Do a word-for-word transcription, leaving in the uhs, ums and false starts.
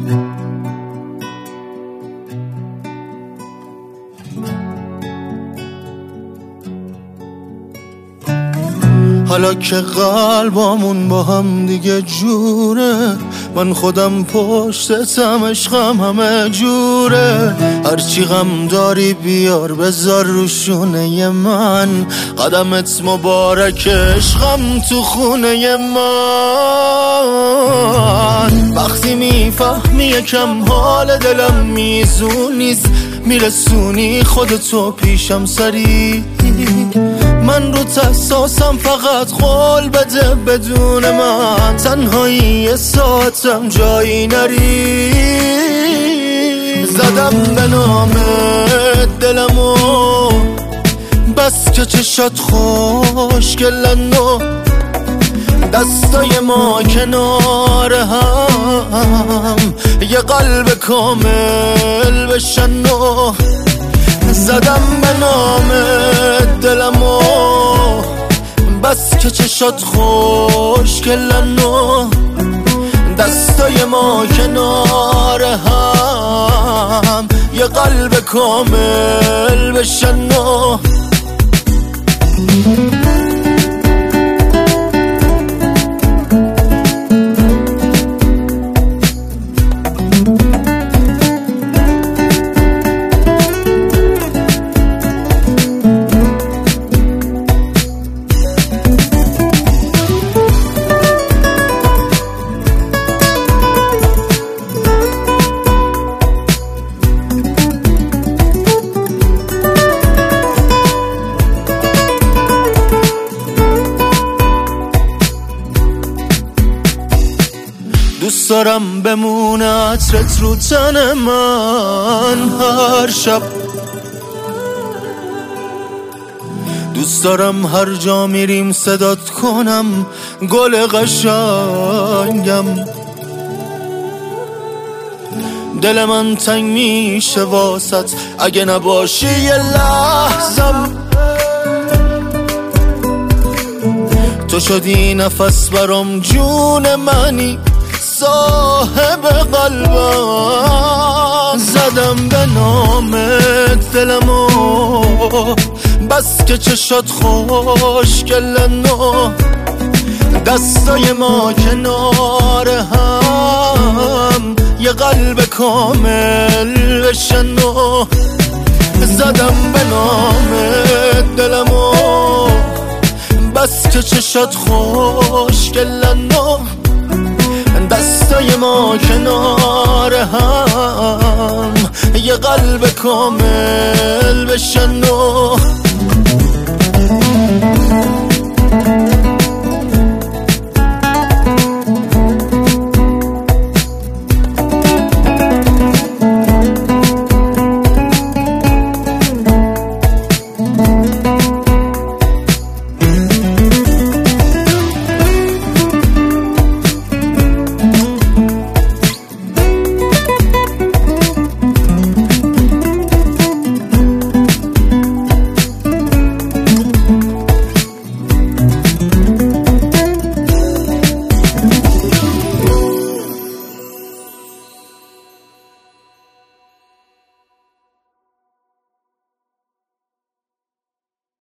حالا که قلبامون با هم دیگه جوره، من خودم پشتتم، عشقم همه جوره. هرچی غم داری بیار بذار رو شونه من، قدمت مبارک عشقم تو خونه من. وقتی میفهمی یکم حال دلم میزون نیست، میرسونی خودتو پیشم سری. من رو تحساسم فقط قول بده بدون من، تنهایی یه ساعتم جایی نری. زدم به نام دلمو بس که چشات خوشگلن و دستای ما کنار هم یه قلب کامل بشن و زدم به نام دلمو بس که چشات خوشگلن و دستای ما کنار هم یه قلب کامل بشن و دوست دارم بمونه عطرت رو تن من هر شب، دوست دارم هر جا میریم صدات کنم گل قشنگم. دل من تنگ میشه واسط اگه نباشی یه لحظم، تو شدی نفس برام جون منی صاحب قلبم. زدم به نام دلمو بس که چشات خوشگلن و دستای ما کنار هم یه قلب کامل بشن و زدم به نام دلمو بس که چشات خوشگلن و دستای ما کنار هم یه قلب کامل بشن و